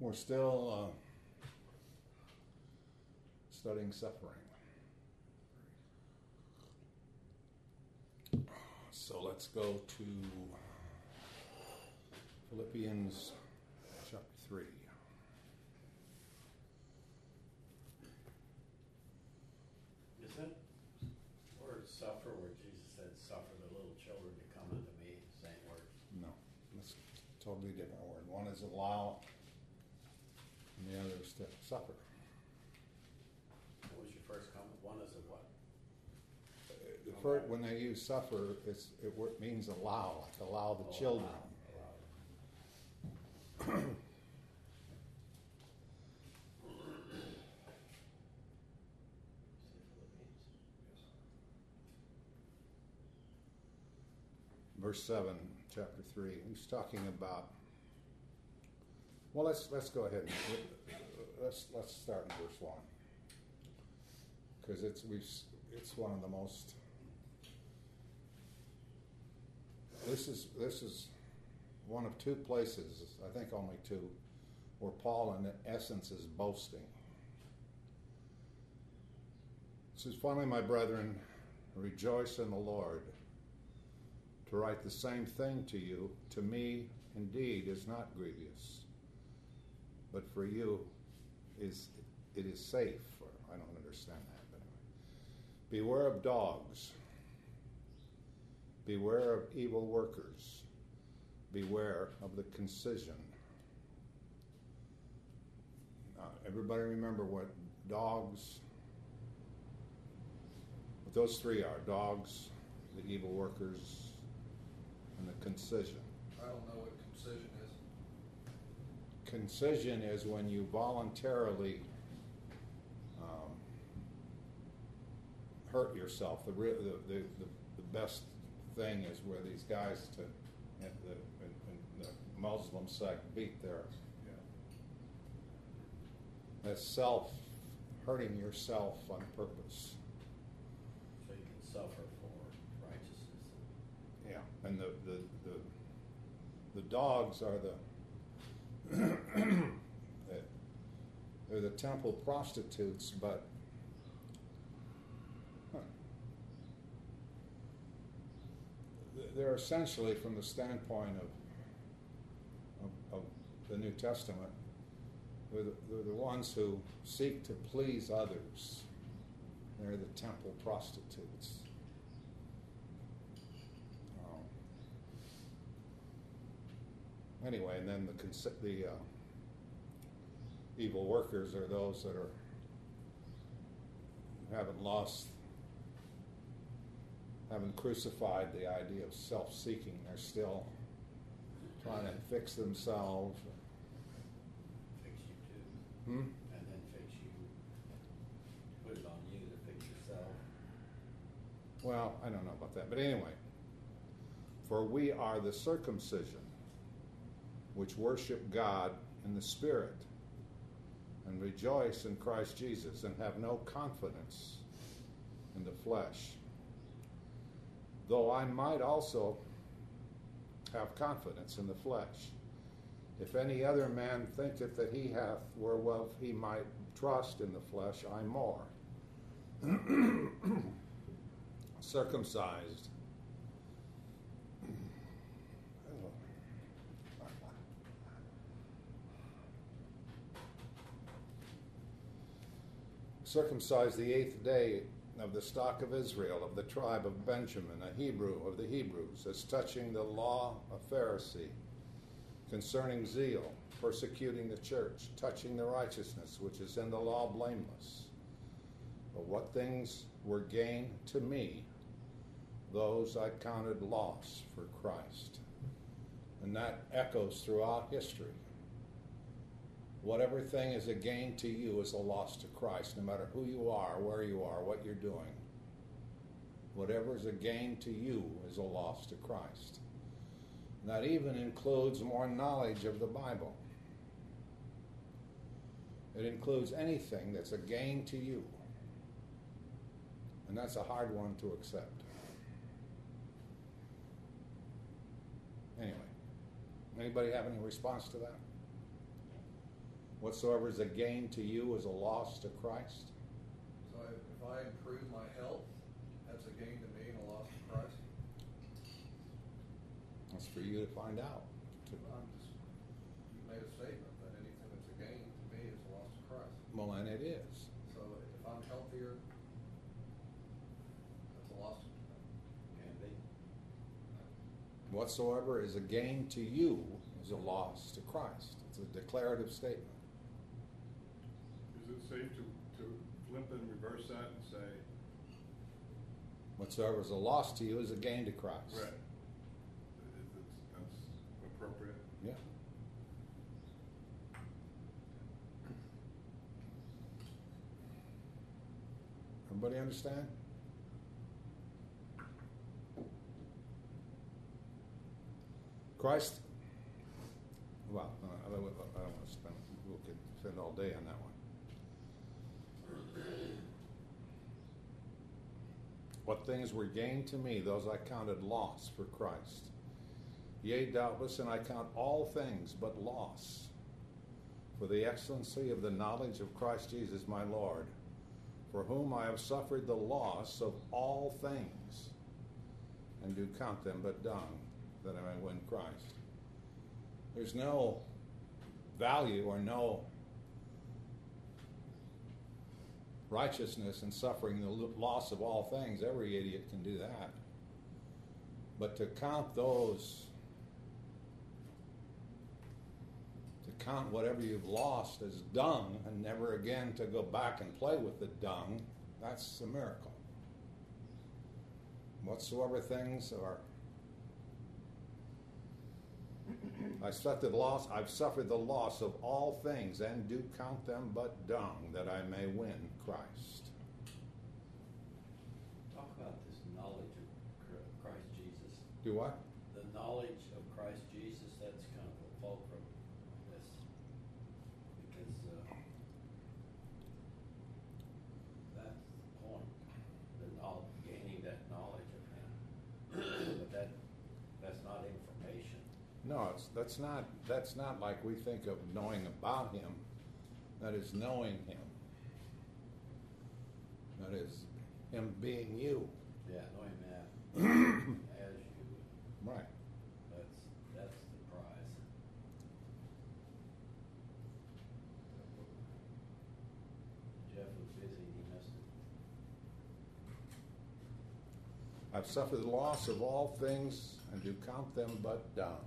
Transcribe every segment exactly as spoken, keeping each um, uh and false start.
We're still uh, studying suffering. So let's go to Philippians chapter three. Is that word suffer where Jesus said, suffer the little children to come unto me? Same word? No, that's a totally different word. One is allow, and the other is to suffer. What was your first comment? One is a what? The first, when they use suffer, it's, it means allow, like allow the Oh, children. allow, allow. Verse seven, chapter three. He's talking about. Well, let's let's go ahead and let's let's start in verse one, because it's we it's one of the most. This is this is one of two places, I think only two, where Paul in essence is boasting. It says, "Finally, my brethren, rejoice in the Lord. To write the same thing to you, to me, indeed, is not grievous, but for you is it is safe." Or I don't understand that, but anyway. "Beware of dogs. Beware of evil workers. Beware of the concision." Now, everybody remember what dogs, what those three are: dogs, the evil workers, and the concision. I don't know what concision is. Concision is when you voluntarily um, hurt yourself. The, the, the, the, the best thing is where these guys to in the, in, in the Muslim sect beat their Yeah. that's self hurting yourself on purpose. So you can suffer for righteousness. Yeah, and the the the, the dogs are the they're the temple prostitutes, but huh, they're essentially, from the standpoint of of, of the New Testament, they're the, they're the ones who seek to please others. They're the temple prostitutes. Anyway, and then the the uh, evil workers are those that are haven't lost, haven't crucified the idea of self-seeking. They're still trying to fix themselves. Fix you too. Hmm? And then fix you. Put it on you to fix yourself. Well, I don't know about that, but anyway, for we are the circumcision, which worship God in the Spirit, and rejoice in Christ Jesus, and have no confidence in the flesh. Though I might also have confidence in the flesh. If any other man thinketh that he hath wherewith he might trust in the flesh, I more. Circumcised. Circumcised the eighth day of the stock of Israel, of the tribe of Benjamin, a Hebrew of the Hebrews, as touching the law, a Pharisee, concerning zeal, persecuting the church, touching the righteousness which is in the law, blameless. But what things were gain to me, those I counted loss for Christ. And that echoes throughout history. Whatever thing is a gain to you is a loss to Christ, no matter who you are, where you are, what you're doing. Whatever is a gain to you is a loss to Christ. And that even includes more knowledge of the Bible. It includes anything that's a gain to you. And that's a hard one to accept. Anyway, anybody have any response to that? Whatsoever is a gain to you is a loss to Christ. So if if I improve my health, that's a gain to me and a loss to Christ? That's for you to find out. I'm just, you made a statement that anything that's a gain to me is a loss to Christ. Well, and it is. So if I'm healthier, that's a loss to Can be. Whatsoever is a gain to you is a loss to Christ. It's a declarative statement. Is it safe to, to flip and reverse that and say, Whatsoever is a loss to you is a gain to Christ. right, if it's, that's appropriate? Yeah. Everybody understand? Christ, well, I don't, I don't want to spend, we could spend all day on that one. What things were gained to me, those I counted loss for Christ. Yea, doubtless, and I count all things but loss for the excellency of the knowledge of Christ Jesus my Lord, for whom I have suffered the loss of all things, and do count them but dung, that I may win Christ. There's no value or no righteousness in suffering the loss of all things. Every idiot can do that. But to count those, to count whatever you've lost as dung and never again to go back and play with the dung, that's a miracle. Whatsoever things are I suffered the loss, I've suffered the loss of all things, and do count them but dung, that I may win Christ. Talk about this knowledge of Christ Jesus. Do what? The knowledge of Christ Jesus, that's kind of the fulcrum of this. Because uh, that's the point. The knowledge, gaining that knowledge of Him. But that that's not information. No, it's, that's not that's not like we think of knowing about Him. That is knowing Him. That is Him being you. Yeah, knowing that as you. Right. That's that's the prize. Jeff was busy, he missed it. I've suffered the loss of all things, and do count them but dung,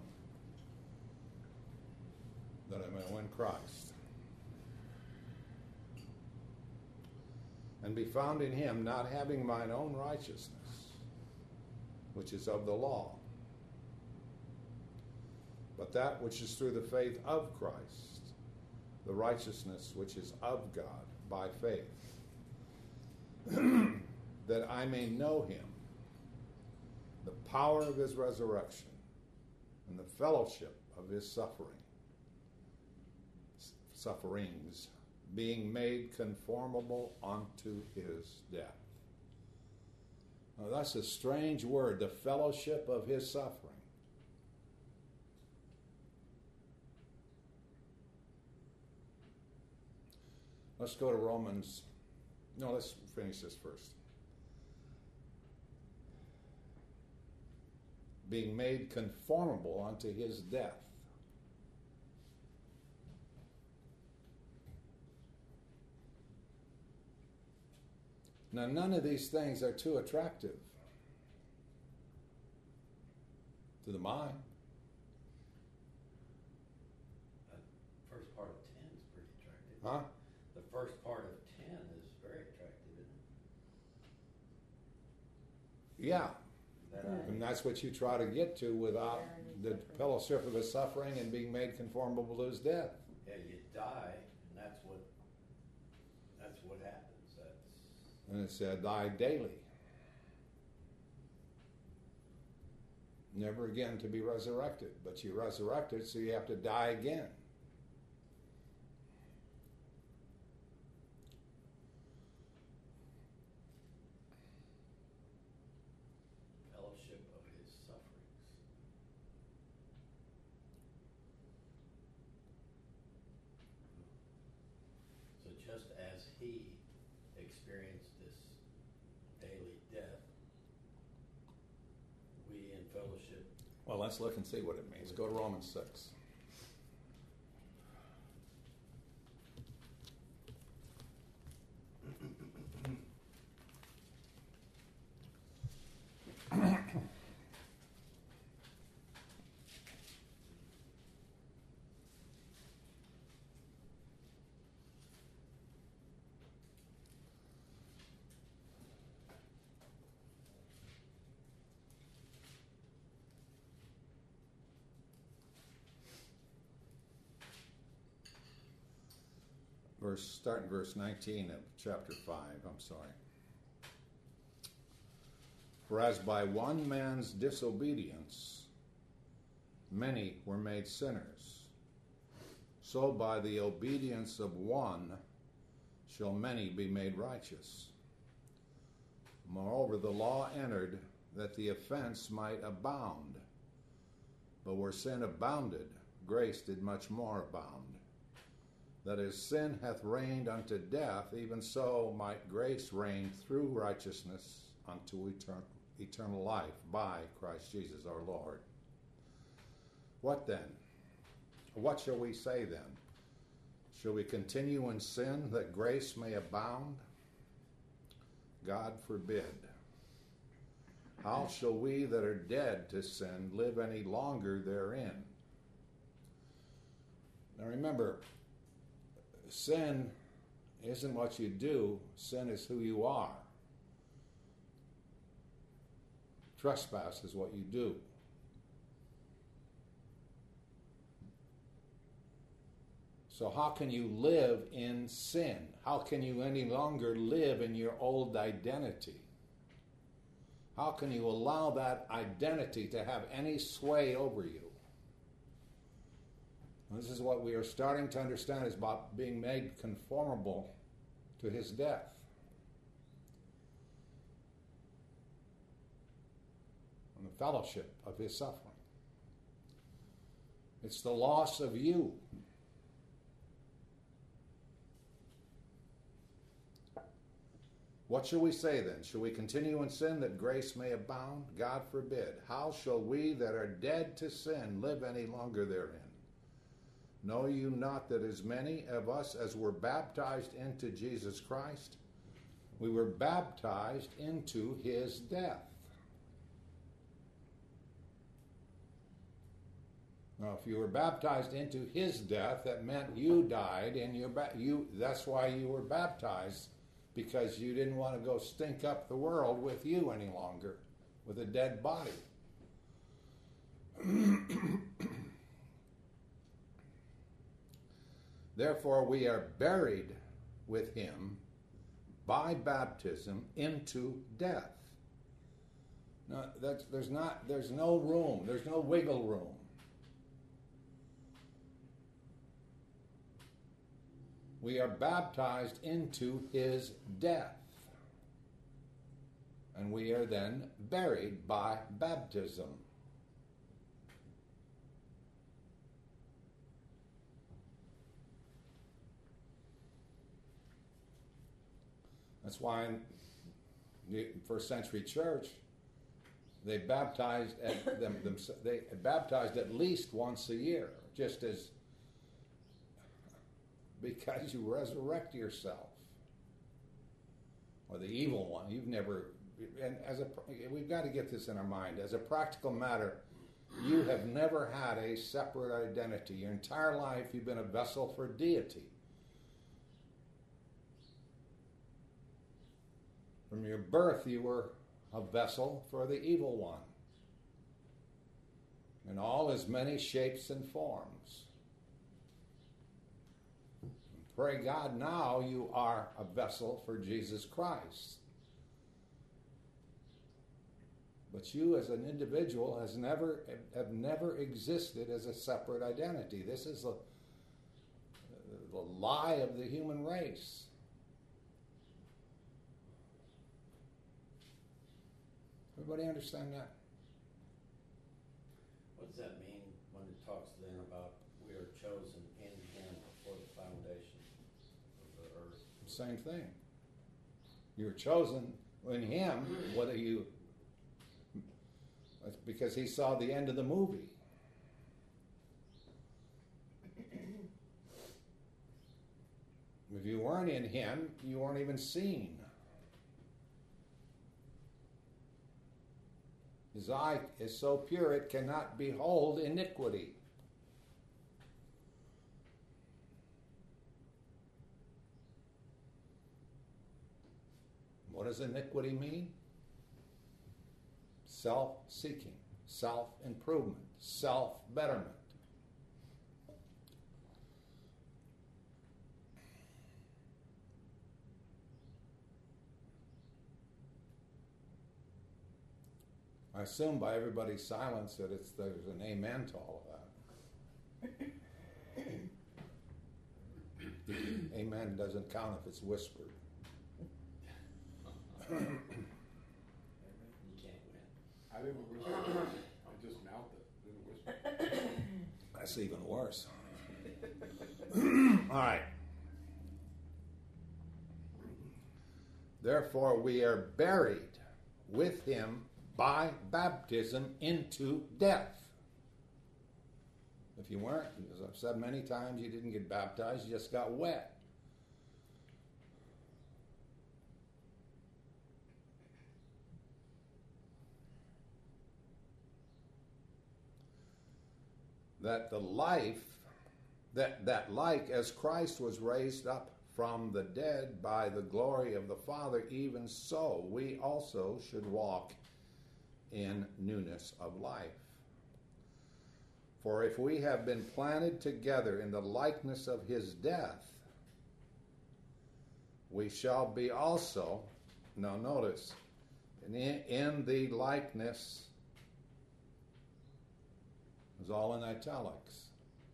that I may win Christ, and be found in Him, not having mine own righteousness, which is of the law, but that which is through the faith of Christ, the righteousness which is of God by faith, that I may know Him, the power of His resurrection, and the fellowship of His suffering, sufferings, being made conformable unto His death. Now, that's a strange word, the fellowship of His suffering. Let's go to Romans. No, let's finish this first. Being made conformable unto His death. Now, none of these things are too attractive to the mind. That first part of ten is pretty attractive. Huh? The first part of ten is very attractive, isn't Yeah. it? That I, And that's what you try to get to without the fellowship of His suffering and being made conformable to His death. yeah, you die, and that's what that's what happens. That's And it said, die daily. Never again to be resurrected. But you resurrected, so you have to die again. fellowship of His sufferings. he experienced this daily death, we in fellowship. Well, let's look and see what it means. Go to Romans six. Verse, start in verse nineteen of chapter five, I'm sorry. For as by one man's disobedience many were made sinners, so by the obedience of one shall many be made righteous. Moreover, the law entered that the offense might abound, but where sin abounded, grace did much more abound. That as sin hath reigned unto death, even so might grace reign through righteousness unto eternal, eternal life by Christ Jesus our Lord. What then? What shall we say then? Shall we continue in sin that grace may abound? God forbid. How shall we that are dead to sin live any longer therein? Now remember, sin isn't what you do, sin is who you are. Trespass is what you do. So how can you live in sin? How can you any longer live in your old identity? How can you allow that identity to have any sway over you? This is what we are starting to understand is about being made conformable to his death. And the fellowship of his suffering. It's the loss of you. What shall we say then? Shall we continue in sin that grace may abound? God forbid. How shall we that are dead to sin live any longer therein? Know you not that as many of us as were baptized into Jesus Christ, we were baptized into his death? Now, if you were baptized into his death, that meant you died, and you you that's why you were baptized, because you didn't want to go stink up the world with you any longer, with a dead body. Therefore, we are buried with him by baptism into death. Now, that's, there's not, there's no room, there's no wiggle room. We are baptized into his death. And we are then buried by baptism. That's why in the first century church, they baptized at them, them they baptized at least once a year, just as because you resurrect yourself, or the evil one. You've never, and as a we've got to get this in our mind. As a practical matter, you have never had a separate identity. Your entire life, you've been a vessel for deity. From your birth, you were a vessel for the evil one, in all his many shapes and forms. And pray God, now you are a vessel for Jesus Christ. But you as an individual has never have never existed as a separate identity. This is a, the lie of the human race. Everybody understand that? What does that mean when it talks then about we are chosen in him before the foundation of the earth? Same thing. You're chosen in him, whether you, because he saw the end of the movie. If you weren't in him, you weren't even seen. His eye is so pure it cannot behold iniquity. What does iniquity mean? Self-seeking, self-improvement, self-betterment. I assume by everybody's silence that it's there's an amen to all of that. Amen doesn't count if it's whispered. You can't win. I didn't whisper. I just mouthed it. Didn't whisper. That's even worse. All right. Therefore, we are buried with him by baptism into death. If you weren't, as I've said many times, you didn't get baptized, you just got wet. That the life, that, that like as Christ was raised up from the dead by the glory of the Father, even so we also should walk in newness of life. For if we have been planted together in the likeness of his death, we shall be also, now notice, in, in the likeness, it's all in italics,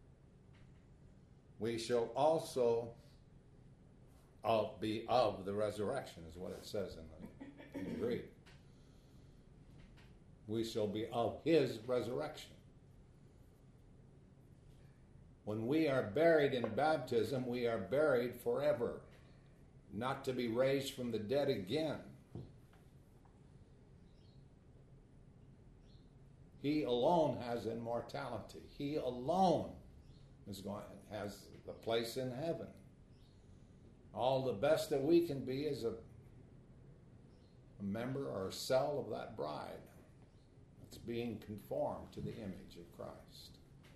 we shall also of, be of the resurrection, is what it says in the, in the Greek. We shall be of his resurrection. When we are buried in baptism, we are buried forever, not to be raised from the dead again. He alone has immortality. He alone is going has the place in heaven. All the best that we can be is a, a member or a cell of that bride. It's being conformed to the image of Christ.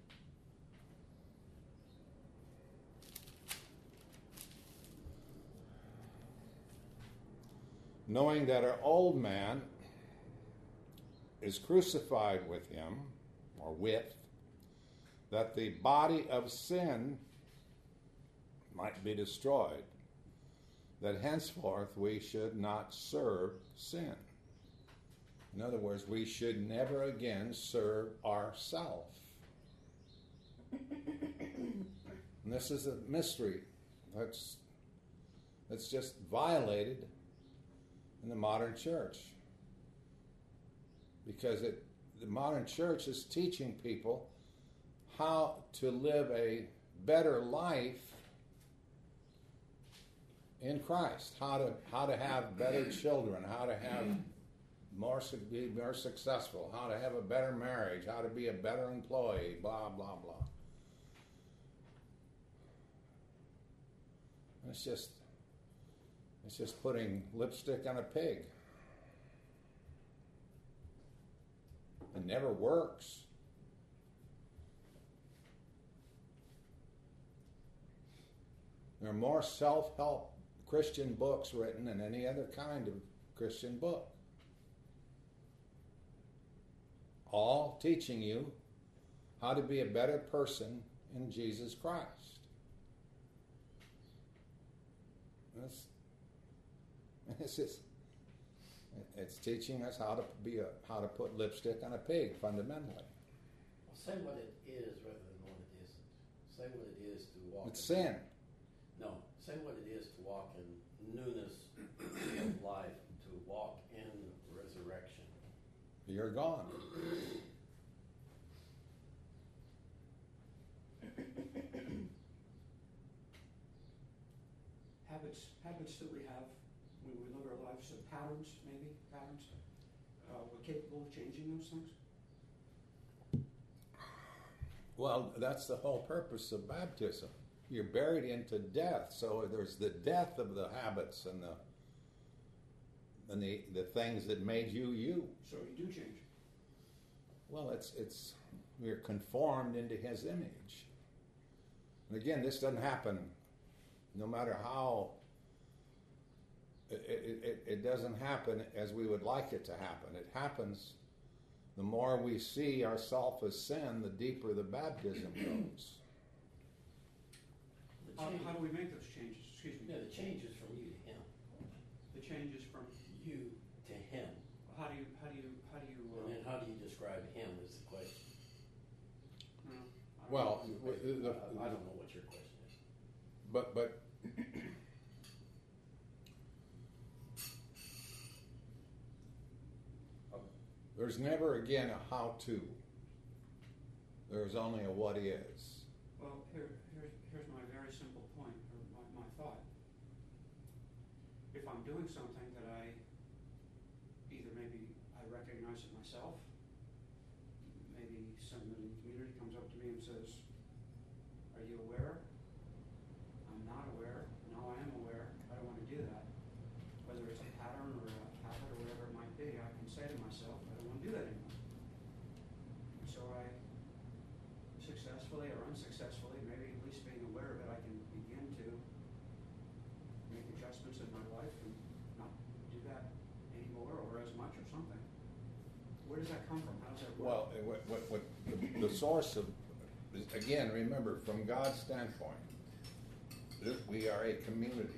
Knowing that our old man is crucified with him, or with, that the body of sin might be destroyed, that henceforth we should not serve sin. In other words, we should never again serve ourselves. And this is a mystery that's, that's just violated in the modern church. Because it, the modern church is teaching people how to live a better life in Christ, how to how to have better children, how to have more be more successful, how to have a better marriage, how to be a better employee, blah blah blah. It's just it's just putting lipstick on a pig. It never works. There are more self-help Christian books written than any other kind of Christian book. All teaching you how to be a better person in Jesus Christ. That's, it's just, it's teaching us how to be a, how to put lipstick on a pig, fundamentally. Well, say what it is rather than what it isn't. Say what it is to walk. It's in, sin. No, say what it is to walk in newness of life, to walk in resurrection. You're gone. Habits, habits that we have when we live our lives, so patterns, maybe, patterns, uh, we're capable of changing those things? Well, that's the whole purpose of baptism. You're buried into death, so there's the death of the habits and the and the, the things that made you you. So you do change. Well, it's it's we're conformed into His image. And again, this doesn't happen no matter how. It, it, it, it doesn't happen as we would like it to happen. It happens the more we see ourself as sin, the deeper the baptism goes. The How, change, how do we make those changes? Excuse me. yeah, the change is from you to him. The changes from, You to him. how do you, how do you, how do you, uh, And then how do you describe him is the question. no, I don't Well, know. the- the- I don't know what your question is. But but there's never again a how-to. There's only a what is. Well, here, here's, here's my very simple point, or my, my thought. If I'm doing something that I, either maybe I recognize it myself, maybe someone in the community comes up to me and says, are you aware? I'm not aware. No, I am aware. I don't want to do that. Whether it's a pattern or a habit or whatever it might be, I can say to myself, I don't want to do that anymore. So I, successfully or unsuccessfully, maybe at least being aware of it, I can begin to make adjustments in my life and not do that anymore or as much or something. Where does that come from? How does that work? Well, what, what, what the, the source of, again, remember, from God's standpoint, we are a community.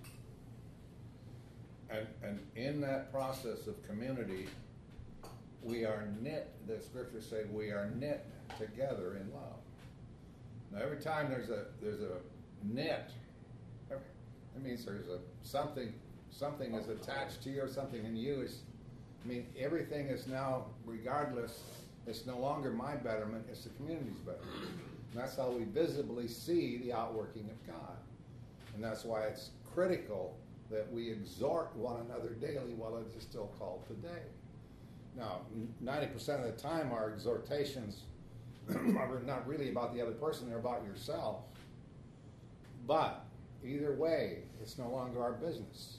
And, and in that process of community, we are knit, the scriptures say we are knit together in love. Now every time there's a there's a knit, that means there's a something something is attached to you or something in you is, I mean, everything is now, regardless, it's no longer my betterment, it's the community's betterment. And that's how we visibly see the outworking of God. And that's why it's critical that we exhort one another daily while it is still called today. Now, ninety percent of the time our exhortations are not really about the other person, they're about yourself. But either way, it's no longer our business.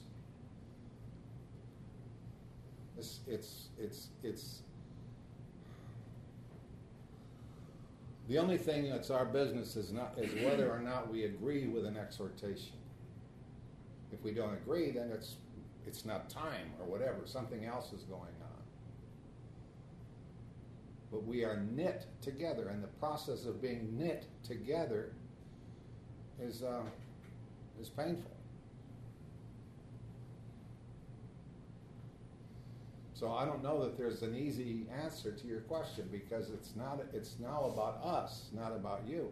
It's, it's, it's, it's, the only thing that's our business is not is whether or not we agree with an exhortation. If we don't agree, then it's it's not time or whatever. Something else is going on. But we are knit together, and the process of being knit together is uh, is painful. So I don't know that there's an easy answer to your question, because it's not. It's now about us, not about you.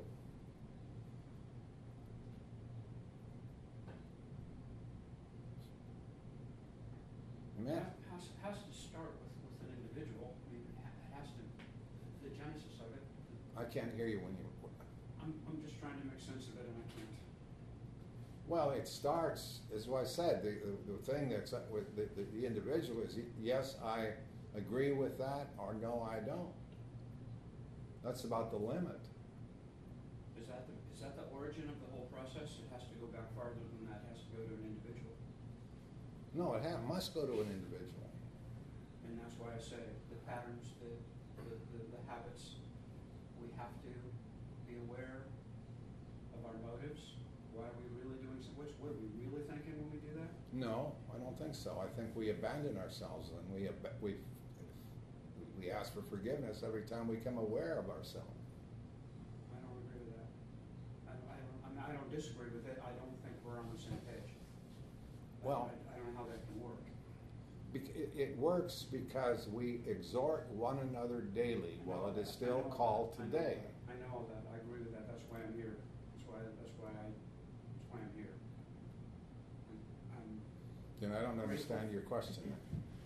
Amen. It has, has to start with, with an individual. I mean, it ha- it has to, the genesis of it. I can't hear you when you. I'm, I'm just trying to make sense of it and I can't. Well, it starts, as I said, the, the, the thing that's with the, the, the individual is, yes, I agree with that, or no, I don't. That's about the limit. Is that the, is that the origin of the whole process? It has to go back farther than that. It has to go to an individual. No, it ha- must go to an individual. And that's why I say the patterns, the, the, the, the habits, we have to be aware of our motives. Why are we really doing so? Which, what are we really thinking when we do that? No, I don't think so. I think we abandon ourselves, and we ab- we we ask for forgiveness every time we become aware of ourselves. I don't agree with that. I don't, I don't, I, mean, I don't disagree with it. I don't think we're on the same page. I- Well- I, I don't know how that can work. Bec- It, it works because we exhort one another daily while it is still called today. I know all that. I agree with that. That's why I'm here. That's why, that's why I, that's why I'm here. I'm, I'm, Then I don't understand your question. okay.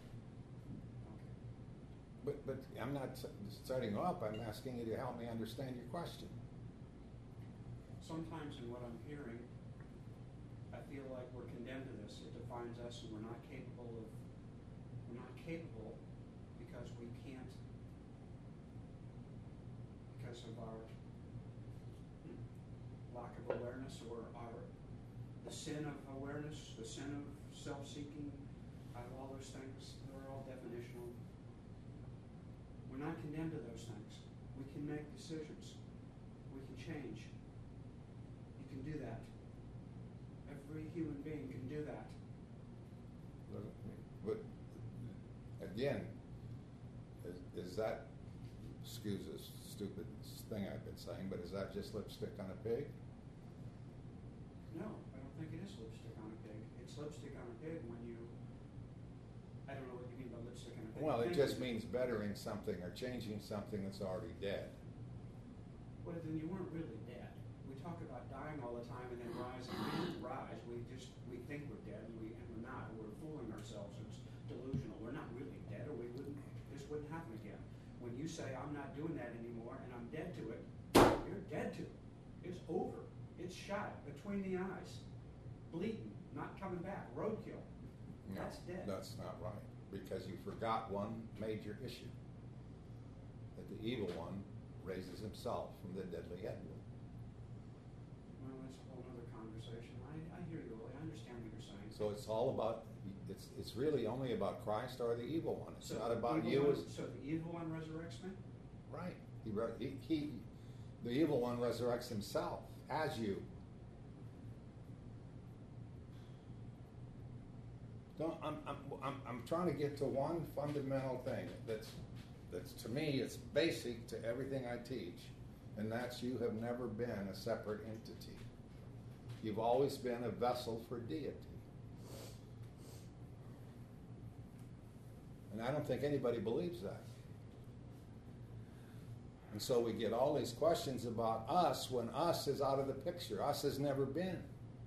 But but I'm not s- setting up. I'm asking you to help me understand your question. Sometimes in what I'm hearing, I feel like we're condemned to this. It defines us, and we're not capable of, we're not capable because we can't, because of our hmm, lack of awareness, or our, the sin of awareness, the sin of self-seeking, out of all those things, they're all definitional. We're not condemned to those things. We can make decisions. We can change. You can do that. Every human being can do that. But, but again, is, is that, excuse this stupid thing I've been saying, but is that just lipstick on a pig? No, I don't think it is lipstick on a pig. It's lipstick on a pig when you, I don't know what you mean by lipstick on a pig. Well, it Think- just means bettering something or changing something that's already dead. Well, then you weren't really dead. We talk about dying all the time and then rising. We didn't rise. We just, we think we're dead, and, we, and we're not. We're fooling ourselves. It's delusional. We're not really dead, or we wouldn't, this wouldn't happen again. When you say, I'm not doing that anymore, and I'm dead to it, you're dead to it. It's over. It's shot between the eyes. Bleeding, not coming back. Roadkill. No, That's dead. That's not right, because you forgot one major issue. That the evil one raises himself from the deadly headwood. Well, that's a whole other conversation. I, I hear you, Willie. I understand what you're saying. So it's all about, it's it's really only about Christ or the evil one. It's So not the about evil you one- as, So the evil one resurrects me? right. He, re- he, he, the evil one resurrects himself as you. Don't, I'm, I'm, I'm, I'm trying to get to one fundamental thing that's, that's to me, it's basic to everything I teach, and that's you have never been a separate entity. You've always been a vessel for deity. And I don't think anybody believes that. And so we get all these questions about us when us is out of the picture. Us has never been.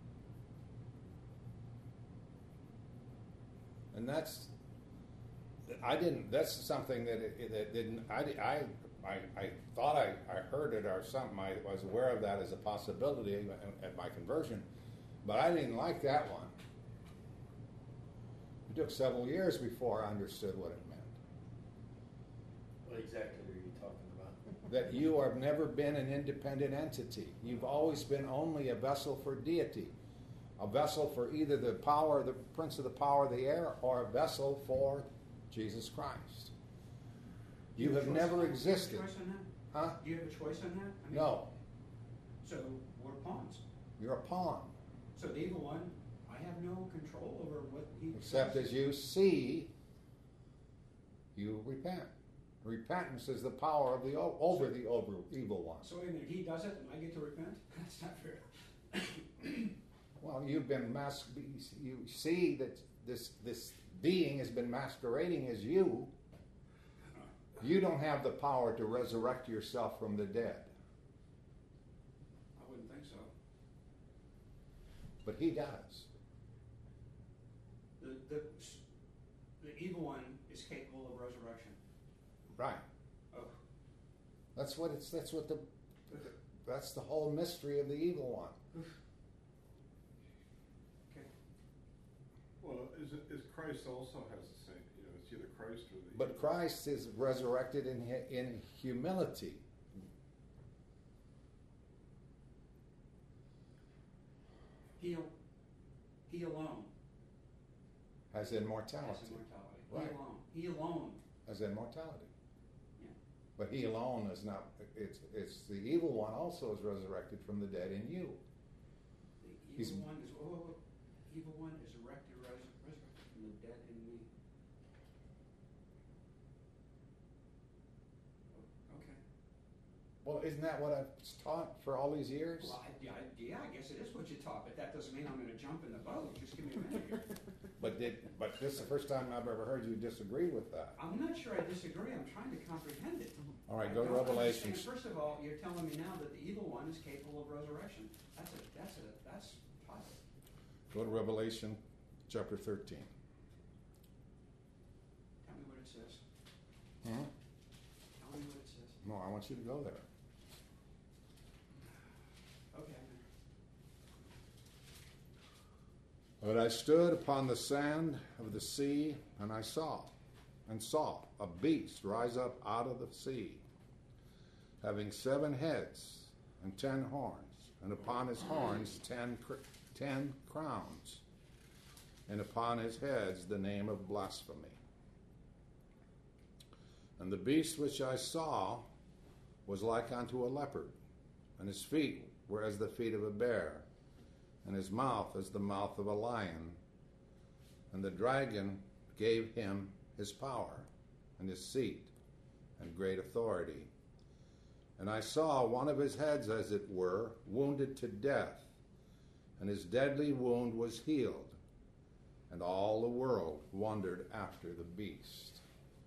And that's, I didn't, that's something that, it, that didn't, I, I, I, I thought I, I heard it or something. I was aware of that as a possibility at my conversion, but I didn't like that one. It took several years before I understood what it meant. What exactly are you talking about? That you have never been an independent entity. You've always been only a vessel for deity. A vessel for either the power, the prince of the power of the air, or a vessel for Jesus Christ. You have choice never on that? existed. Do you have a choice on that? Huh? Do you have a choice on that? I mean, No. So we're pawns. You're a pawn. So the evil one, I have no control over what he Except says. as you see, you repent. Repentance is the power of the o- over the over evil one. So wait a minute, he does it and I get to repent? That's not fair. Well, you've been mas- you see that this this being has been masquerading as you. You don't have the power to resurrect yourself from the dead, I wouldn't think so. but he does. The, the, the evil one is capable of resurrection. Right. Oh, That's what it's. That's what the. That's the whole mystery of the evil one. okay. Well, is it, is Christ also has the same, you know, it's either Christ or the. But Christ is resurrected in hu- in humility. He, he alone Has immortality. has immortality. Right. He alone. He alone. Has immortality. Yeah. But he alone is not. It's it's the evil one also is resurrected from the dead in you. The evil He's- one is, oh, oh, oh, evil one is erected, res- resurrected from the dead in me. Oh, okay. Well, isn't that what I've taught for all these years? Well, I, yeah, I- yeah, I guess it is what you taught, but that doesn't mean I'm going to jump in the boat. Just give me a minute here. But did but this is the first time I've ever heard you disagree with that. I'm not sure I disagree. I'm trying to comprehend it. All right, I go to don't Revelation. understand. First of all, you're telling me now that the evil one is capable of resurrection. That's a that's a that's positive. Go to Revelation chapter thirteen. Tell me what it says. Hmm? Tell me what it says. No, I want you to go there. Okay. But I stood upon the sand of the sea, and I saw, and saw a beast rise up out of the sea, having seven heads and ten horns, and upon his horns ten, ten crowns, and upon his heads the name of blasphemy. And the beast which I saw was like unto a leopard, and his feet were as the feet of a bear, and his mouth as the mouth of a lion. And the dragon gave him his power, and his seat, and great authority. And I saw one of his heads, as it were, wounded to death, and his deadly wound was healed. And all the world wondered after the beast.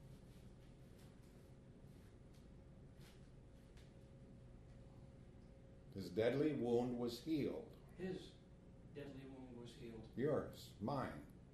His deadly wound was healed. His deadly wound was healed. Yours, mine.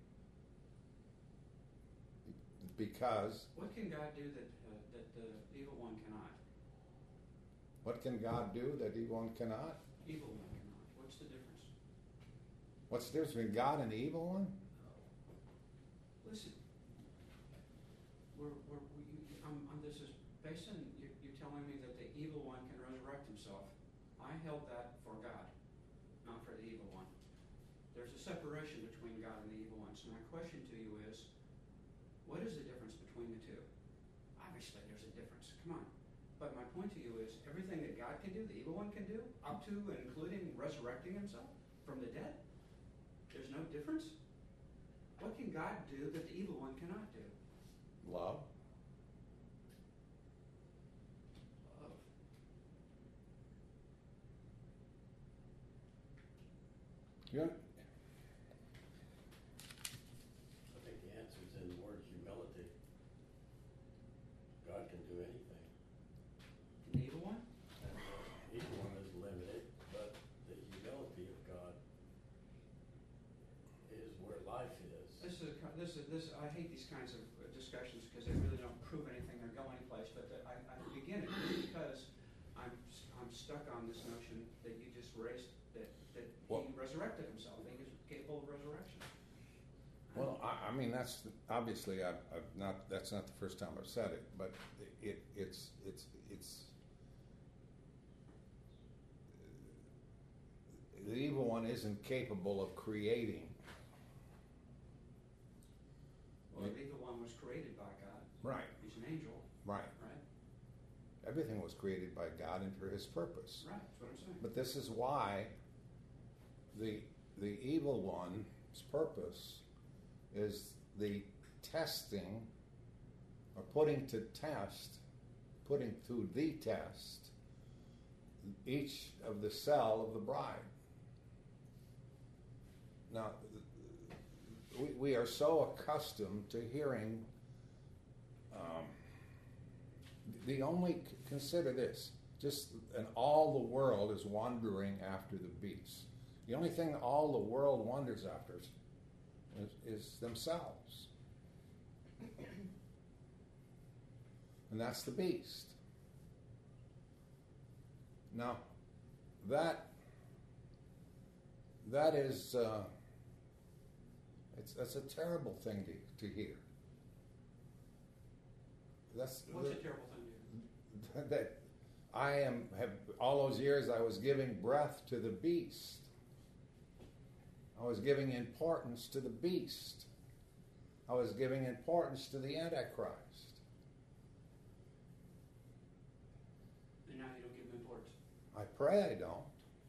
Because What can God do that uh, that the evil one cannot? what can God do that evil one cannot? Evil one cannot. What's the difference? What's the difference between God and the evil one? Listen, we're, we're, we, you- I'm, I'm, this is based on you, you telling me that the evil one can resurrect himself. I held that for God, not for the evil one. There's a separation between God and the evil one. So my question to you is, what is the difference between the two? Obviously, there's a difference. Come on. But my point to you is, everything that God can do, the evil one can do, up to and including resurrecting himself from the dead, there's no difference? What can God do that the evil one cannot do? Love. Love. Yeah. I think the answer's in the word humility. God can do anything. The evil one? And the evil one is limited, but the humility of God is where life is. This is, a, co- this is, this, I hate these kinds of uh, discussions because they really don't prove anything or go anyplace, but the, I, I begin it just because I'm, s- I'm stuck on this notion that you just raised, that, that Well- he resurrected himself, he was capable of resurrection. Well, I, I mean, that's obviously I've, I've not. That's not the first time I've said it, but it, it's it's it's the evil one isn't capable of creating. Well, the evil one was created by God. Right, He's an angel, right. right? Everything was created by God and for His purpose. Right, that's what I'm saying. But this is why the the evil one's purpose is the testing or putting to test, putting to the test each of the cell of the bride. Now, we, we are so accustomed to hearing um, the only, consider this, just, and all the world is wandering after the beast. The only thing all the world wanders after is, is, is themselves. And that's the beast. Now, that, that is, uh, it's, that's a terrible thing to, to hear. That's What's the- a terrible thing to do? that I am have all those years I was giving breath to the beast. I was giving importance to the beast. I was giving importance to the Antichrist. And now you don't give him importance. I pray I don't.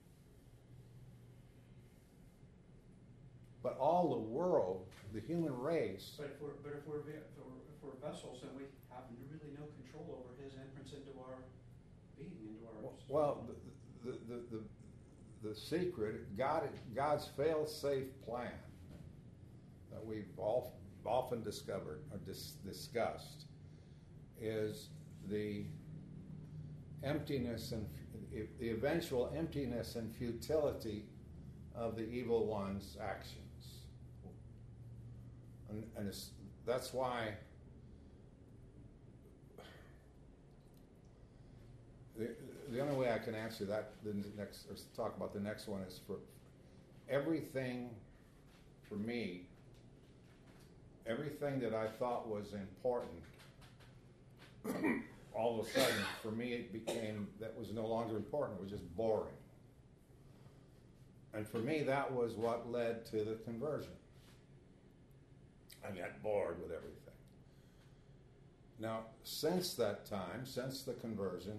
But all the world, the human race, But if we're, but if we're, ve- if we're, if we're vessels, then we have really no control over his entrance into our being, into our. well, the the the, the, the secret, God, God's fail-safe plan that we've all, often discovered or dis, discussed is the emptiness and the eventual emptiness and futility of the evil one's actions, and, and it's, that's why the, the only way I can answer that the next or talk about the next one is for everything for me, everything that I thought was important, all of a sudden, for me, it became, that was no longer important. It was just boring. And for me, that was what led to the conversion. I got bored with everything. Now, since that time, since the conversion,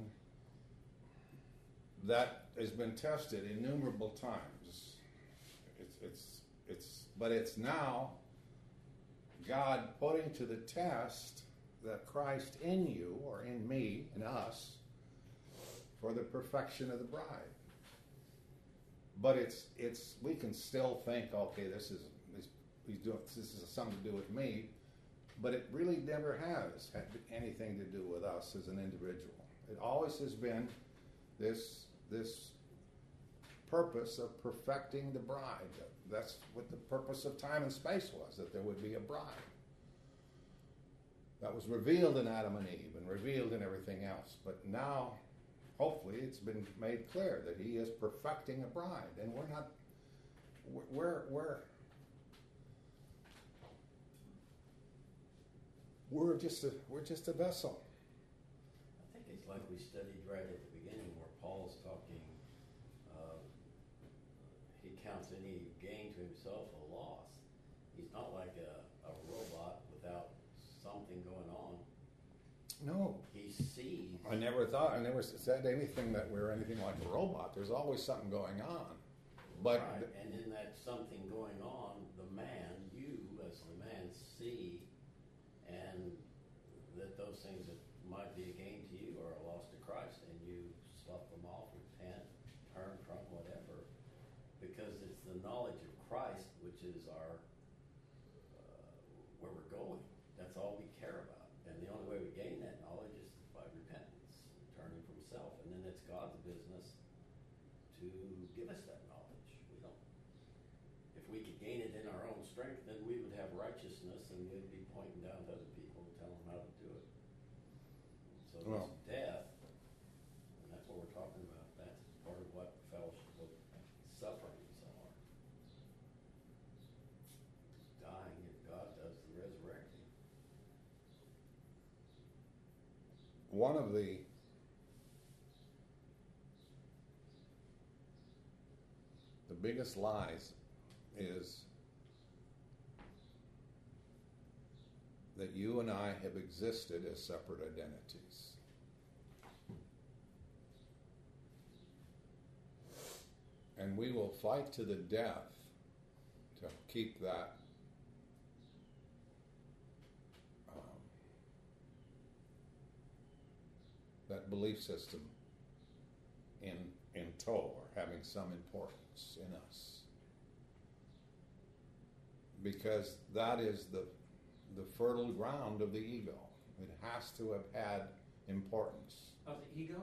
that has been tested innumerable times. It's, it's, it's, but it's now God putting to the test that Christ in you, or in me, in us, for the perfection of the bride. But it's, it's, we can still think, okay, this is, he's, he's doing, this is something to do with me, but it really never has had anything to do with us as an individual. It always has been this, this purpose of perfecting the bride. That's what the purpose of time and space was, that there would be a bride. That was revealed in Adam and Eve and revealed in everything else. But now, hopefully, it's been made clear that he is perfecting a bride. And we're not, we're, we're, we're just a, we're just a vessel. I think it's like we studied right at the beginning where Paul's talking, uh, he counts any gain to himself a loss. He's not like a, a robot without something going on. No. He sees. I never thought, I never said anything that we're anything like a robot. There's always something going on. But right. And in that something going on, the man, you as the man, see, and that those things that might be a gain to you are a loss to Christ, and you slough them off, repent, turn from whatever, because it's the knowledge of Christ which is our uh, where we're going. That's all we care about, and the only way we gain that knowledge is by repentance, turning from self, and then it's God's business to give us that knowledge. We don't. If we could gain it in our own strength, then we would have righteousness, and we'd be pointing down to other people and telling them how to do it. So Well. this death, and that's what we're talking about. That's part of what fellowship of sufferings are. It's dying, and God does the resurrecting. one of the the biggest lies is that you and I have existed as separate identities. And we will fight to the death to keep that um, that belief system in in tow, or having some importance in us. Because that is the the fertile ground of the ego. It has to have had importance. Of the ego?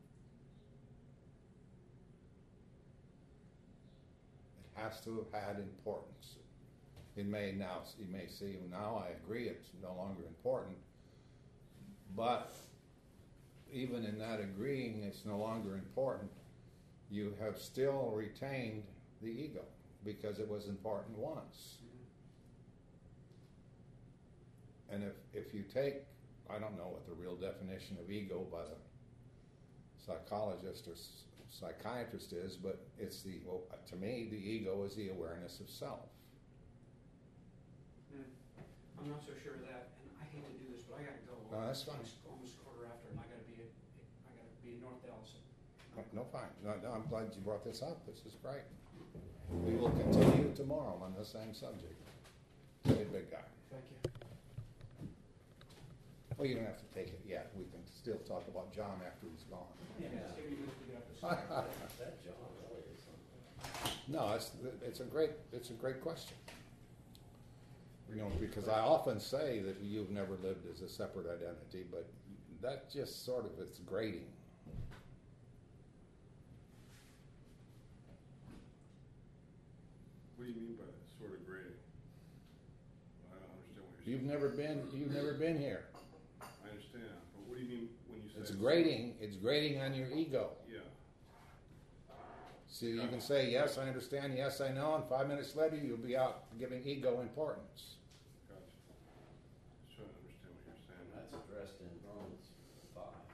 It has to have had importance. It may now, you may see, now I agree it's no longer important, but even in that agreeing it's no longer important, you have still retained the ego because it was important once. And if, if you take, I don't know what the real definition of ego by the psychologist or s- psychiatrist is, but it's the, well, to me, the ego is the awareness of self. Hmm. I'm not so sure of that, and I hate to do this, but I gotta go. No, that's fine. It's almost quarter after, and I gotta be at, I gotta be in North Dallas. No, fine. No, no, I'm glad you brought this up. This is great. We will continue tomorrow on the same subject. Hey, big guy. Thank you. Well, you don't have to take it yet. We can still talk about John after he's gone. Yeah, it's giving me to get up this morning. That John really is something. No, it's it's a great it's a great question. You know, because I often say that you've never lived as a separate identity, but that just sort of it's grating. What do you mean by that, sort of grading? I don't understand what you're You've saying. never been you've never been here. I understand, but what do you mean when you say? It's grating. It's grating on your ego. Yeah. So you can say, yes, I understand, yes, I know, and five minutes later you'll be out giving ego importance. Gotcha. Just trying to understand what you're saying. And that's addressed in Romans five.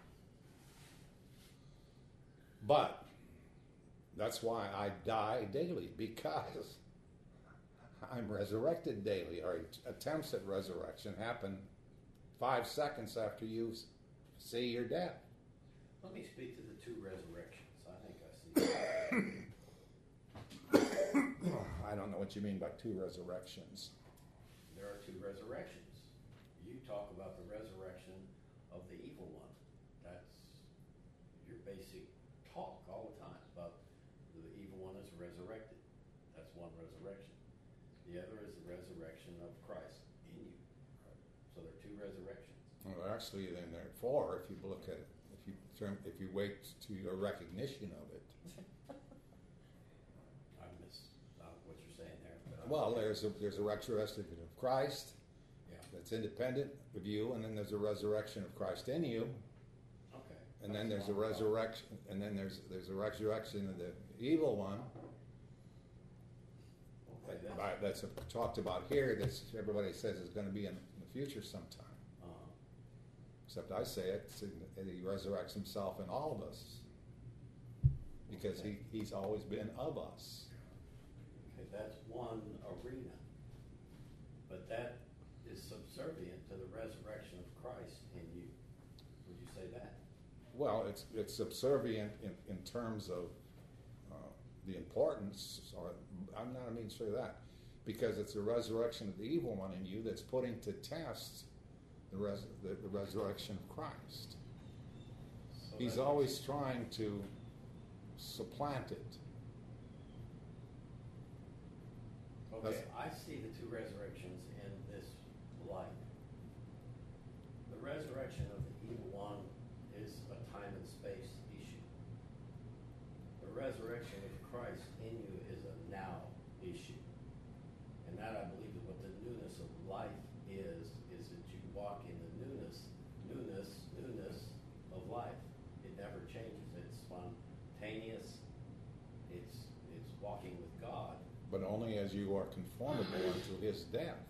But that's why I die daily, because I'm resurrected daily, or attempts at resurrection happen five seconds after you see your death. Let me speak to the two resurrections. I think I see that. I don't know what you mean by two resurrections. There are two resurrections. You talk about the resurrection of the evil one. That's your basic talk all the time about the evil one is resurrected. That's one resurrection. The other is the resurrection of Christ in you. So there are two resurrections. Well, actually, then there are four if you look at it. If you term, if you wait to your recognition of it. I miss not what you're saying there. But Well, there's a there's a resurrection of Christ yeah. that's independent of you, and then there's a resurrection of Christ in you, Okay. and then That's there's a one thought. resurrection, and then there's there's a resurrection of the evil one. Okay, That, that's, by- that's talked about here. That's everybody says is going to be in the future sometime. uh-huh. Except I say it, he resurrects himself in all of us because he, he's always been of us. Okay, that's one arena. But that is subservient to the resurrection of Christ in you. Would you say that? Well, it's it's subservient in, in terms of uh, the importance, or I'm not even sure of that, because it's the resurrection of the evil one in you that's putting to test the, res, the, the resurrection of Christ. So He's that- always trying to supplant it. Okay, That's- I see the two resurrections in this light. The resurrection of the evil one is a time and space issue. The resurrection of Christ in you is a now issue. And that, I believe, is what the newness of life is, is that you walk in the newness, newness, newness of life. It never changes. It's spontaneous. It's, it's walking with God. But only as you are conformable unto his death.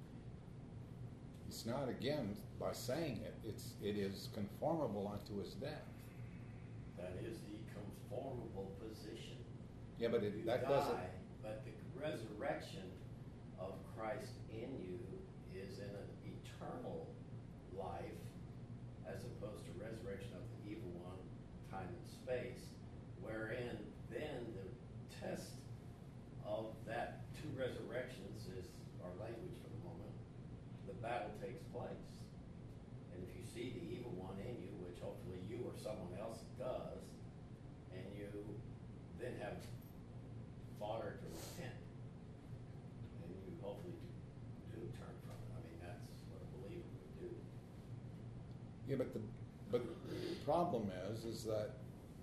It's not, again, by saying it, it's, it is conformable unto his death. That is the conformable position. Yeah, but it, You that die, doesn't, but the resurrection of Christ in you is in an eternal life, as opposed to resurrection of the evil one, time and space, wherein then the test of that two resurrections is our language for the moment. The battle takes place. And if you see the evil one in you, which hopefully you or someone else does, and you then have fodder to repent, and you hopefully do turn from it. I mean, that's what a believer would do. yeah, but the, but the problem is, is that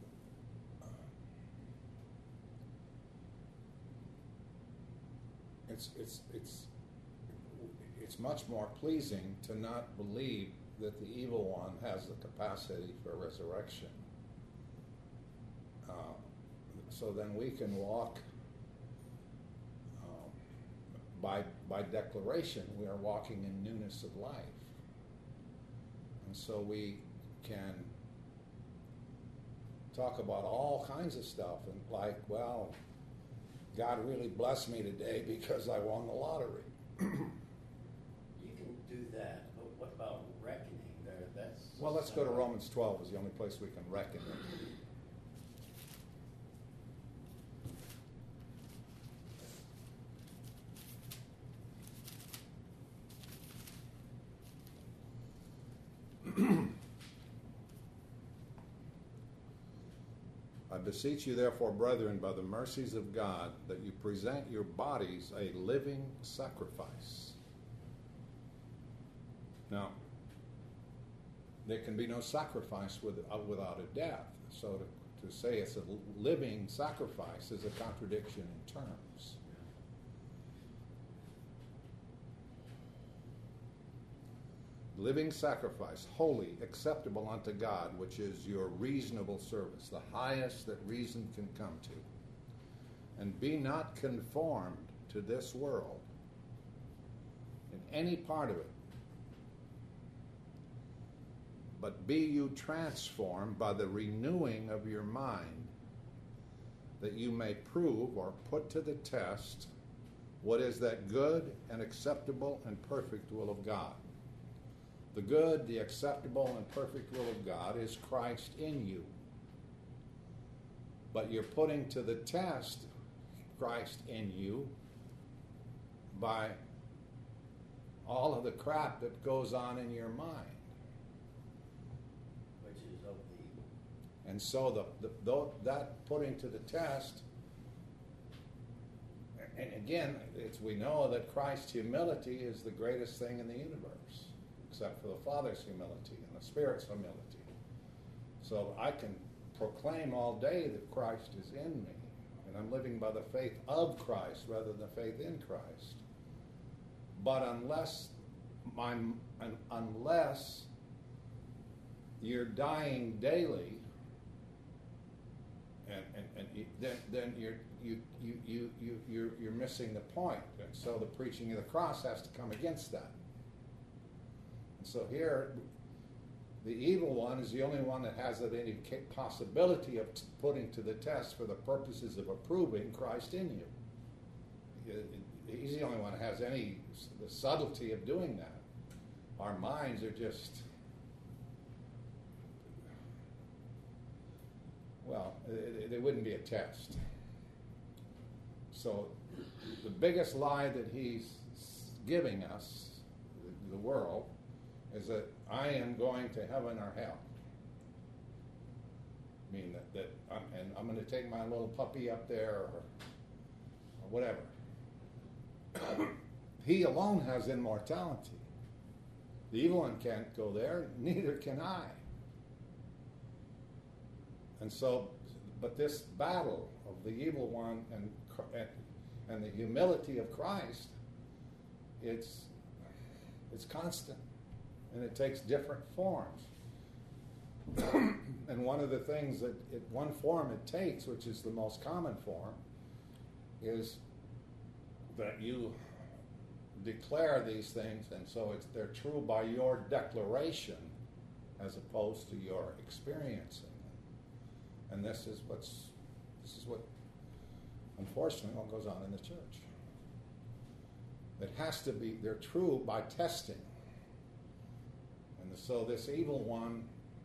It's, it's, it's, it's much more pleasing to not believe that the evil one has the capacity for resurrection. Uh, so then we can walk um, by, by declaration, we are walking in newness of life. And so we can talk about all kinds of stuff, and like, well, God really blessed me today because I won the lottery. You can do that, but what about reckoning there? That's Well, let's go to Romans twelve, is the only place we can reckon it. I beseech you, therefore, brethren, by the mercies of God, that you present your bodies a living sacrifice. Now, there can be no sacrifice with, uh, without a death. So to, to say it's a living sacrifice is a contradiction in terms. Living sacrifice, holy, acceptable unto God, which is your reasonable service, the highest that reason can come to. And be not conformed to this world in any part of it, but be you transformed by the renewing of your mind, that you may prove or put to the test what is that good and acceptable and perfect will of God. The good, the acceptable, and perfect will of God is Christ in you. But you're putting to the test Christ in you by all of the crap that goes on in your mind. Which is of the And so the, the, the that putting to the test, and again, it's, we know that Christ's humility is the greatest thing in the universe, except for the Father's humility and the Spirit's humility. So I can proclaim all day that Christ is in me, and I'm living by the faith of Christ rather than the faith in Christ. But unless my, unless you're dying daily, and, and, and you, then, then you're you you you you you're, you're missing the point. And so the preaching of the cross has to come against that. And so here, the evil one is the only one that has any possibility of t- putting to the test for the purposes of approving Christ in you. He's the only one that has any the subtlety of doing that. Our minds are just, well, it, it wouldn't be a test. So the biggest lie that he's giving us, the world, is that I am going to heaven or hell. I mean, that, that I'm, and I'm going to take my little puppy up there or, or whatever. He alone has immortality. The evil one can't go there, neither can I. And so, but this battle of the evil one and and, and the humility of Christ, it's it's constant, and it takes different forms. And one of the things that it, one form it takes, which is the most common form, is that you declare these things, and so it's, they're true by your declaration as opposed to your experiencing them. And this is what's this is what unfortunately what goes on in the church. It has to be, they're true by testing. And so this evil one,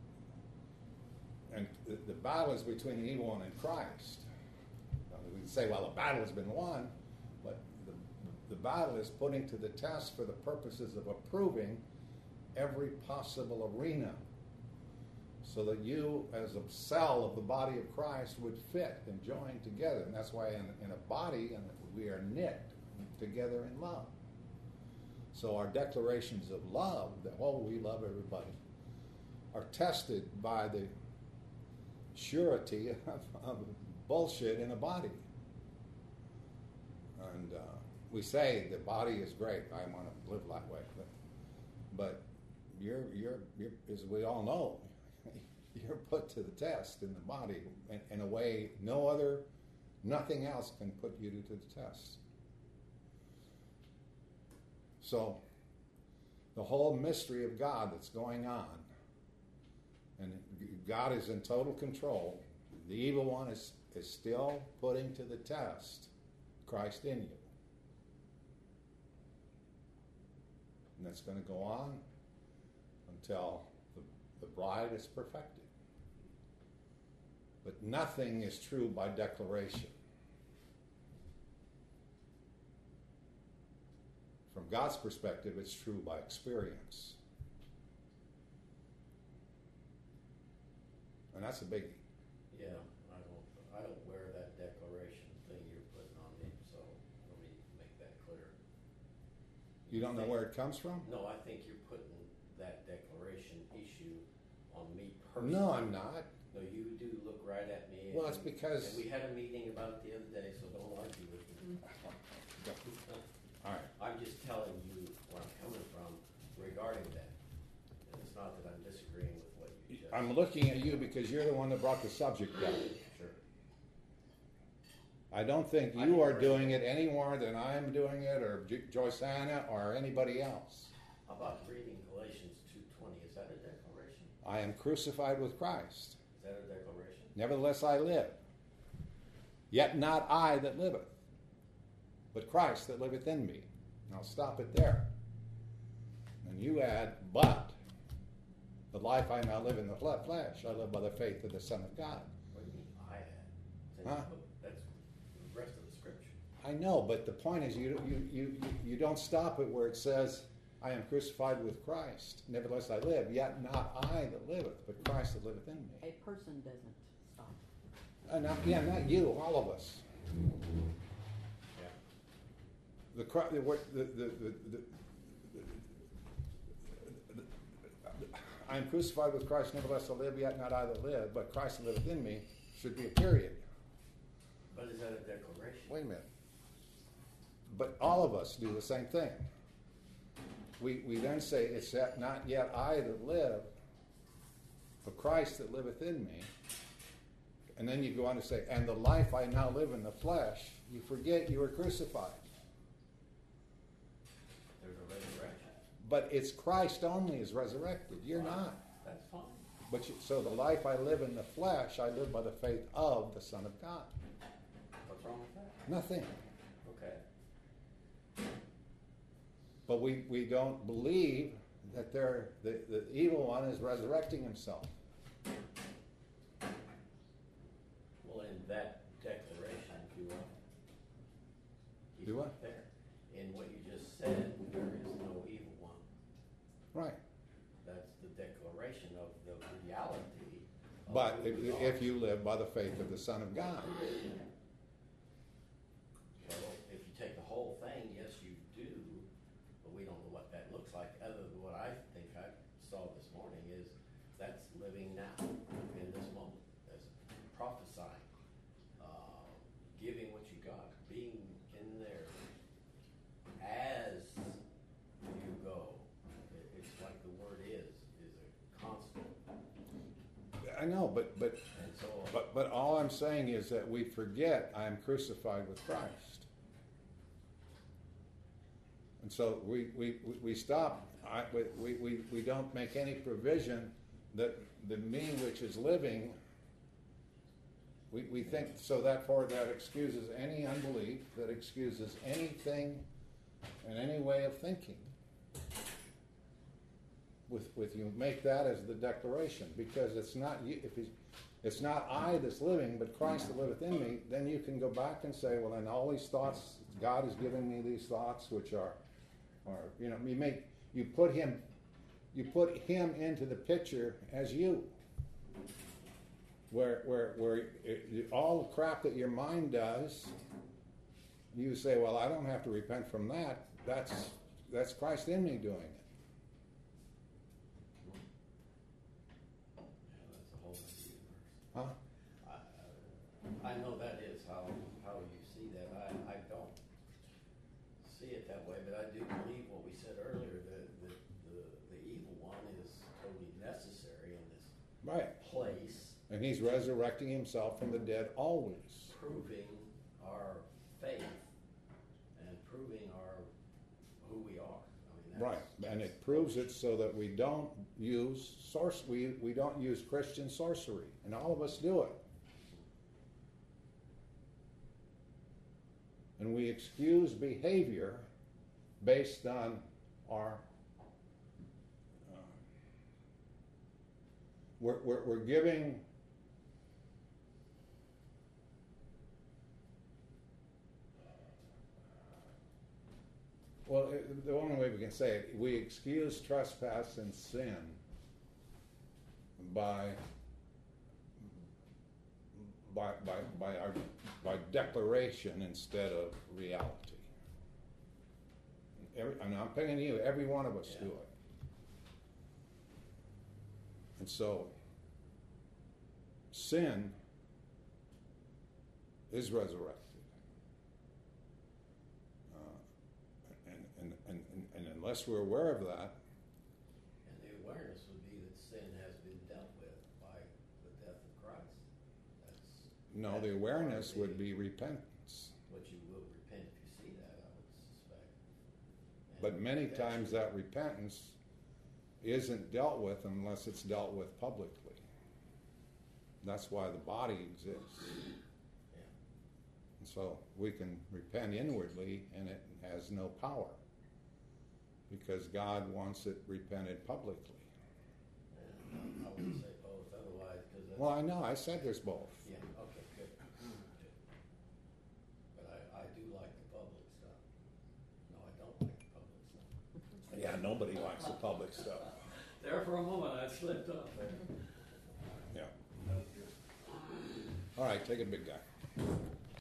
and the, the battle is between the evil one and Christ. Now, we can say, well, the battle has been won, but the, the battle is putting to the test for the purposes of approving every possible arena, so that you, as a cell of the body of Christ, would fit and join together. And that's why in, in a body, and we are knit together in love. So our declarations of love, that, oh, we love everybody, are tested by the surety of, of bullshit in a body. And uh, we say the body is great. I want to live that way. But, but you're, you're, you're, as we all know, you're put to the test in the body in, in a way no other, nothing else can put you to the test. So, the whole mystery of God that's going on, and God is in total control. The evil one is, is still putting to the test Christ in you. And that's going to go on until the, the bride is perfected. But nothing is true by declaration. From God's perspective, it's true by experience. And that's a biggie. Yeah, I don't, I don't wear that declaration thing you're putting on me, so let me make that clear. You don't know where it comes from? No, I think you're putting that declaration issue on me personally. No, I'm not. No, you do look right at me. Well, and- it's because- And we had a meeting about it the other day, so don't argue with me. All right. I'm just telling you where I'm coming from regarding that. And it's not that I'm disagreeing with what you just. I'm looking at you because you're the one that brought the subject up. Sure. I don't think I you are agree. doing it any more than I'm doing it, or Jo- Joyce Anna, or anybody else. How about reading Galatians two twenty? Is that a declaration? I am crucified with Christ. Is that a declaration? Nevertheless I live. Yet not I that liveth, but Christ that liveth in me. And I'll stop it there. And you add, but the life I now live in the fle- flesh, I live by the faith of the Son of God. What do you mean I had? It's in Huh? the book. That's the rest of the scripture. I know, but the point is you, you, you, you don't stop it where it says, I am crucified with Christ. Nevertheless I live, yet not I that liveth, but Christ that liveth in me. A person doesn't stop. Uh, not, yeah, not you, all of us. Yeah. The, Chri- the, what- the, the, the, the, the, I am crucified with Christ, nevertheless I live, yet not I that live, but Christ that liveth in me, should be a period. But is that a declaration? Wait a minute. But all of us do the same thing. We, we then say, it's yet- not yet I that live, but Christ that liveth in me. And then you go on to say, and the life I now live in the flesh, you forget you were crucified. There's a resurrection. But it's Christ only is resurrected. You're not. That's fine. But you, so the life I live in the flesh, I live by the faith of the Son of God. What's wrong with that? Nothing. Okay. But we, we don't believe that there the, the evil one is resurrecting himself. Well, in that declaration, if you will, he's Do what? not there. In what you just said, there is no evil one. Right. That's the declaration of the reality. of But who if, we are. if you live by the faith of the Son of God. So if you take the whole thing, yes, you do, but we don't know what that looks like. Other than what I think I saw this morning is that's living now in this moment. That's prophesying, uh, giving what you got, being in there as you go. It, it's like the word is is a constant, I know, but but and so but but all I'm saying is that we forget I am crucified with Christ. And so we, we, we stop, I, we, we, we don't make any provision that the me which is living, we, we think, so therefore that excuses any unbelief, that excuses anything and any way of thinking. With, with you make that as the declaration, because it's not you, if it's, it's not I that's living, but Christ that liveth in me, then you can go back and say, well, and all these thoughts, God is giving me these thoughts, which are, are you know, you make, you put him, you put him into the picture as you, where where where it, all the crap that your mind does, you say, well, I don't have to repent from that. That's that's Christ in me doing it. yeah, that's a whole other universe. Huh? I, I know that is how, how you see that. I, I don't see it that way, but I do believe what we said earlier, that the, the, the evil one is totally necessary in this Right. place, And he's resurrecting himself from the dead always. proving our faith and proving our who we are. I mean, Right. that's, And it proves it so that we don't use source we, we don't use Christian sorcery. And all of us do it. And we excuse behavior based on our uh, we're, we're, we're giving well it, the only way we can say it, we excuse trespass and sin by by by, by our by declaration instead of reality. Every, and I'm paying you, every one of us Yeah. do it. And so, sin is resurrected. Uh, and, and, and, and, and unless we're aware of that, and the awareness would be that sin has been dealt with by the death of Christ. That's no, that's the part awareness of the- would be repentance. But many times that repentance isn't dealt with unless it's dealt with publicly. That's why the body exists. Yeah. And so we can repent inwardly and it has no power because God wants it repented publicly. And I wouldn't say both, otherwise, because that's... Well, I know, I said there's both. Yeah, okay, good. Good. But I, I do like the public stuff. No, I don't like the public stuff. Yeah, nobody likes the public stuff. There for a moment, I slipped up there. Yeah. That was good. All right, take it, big guy.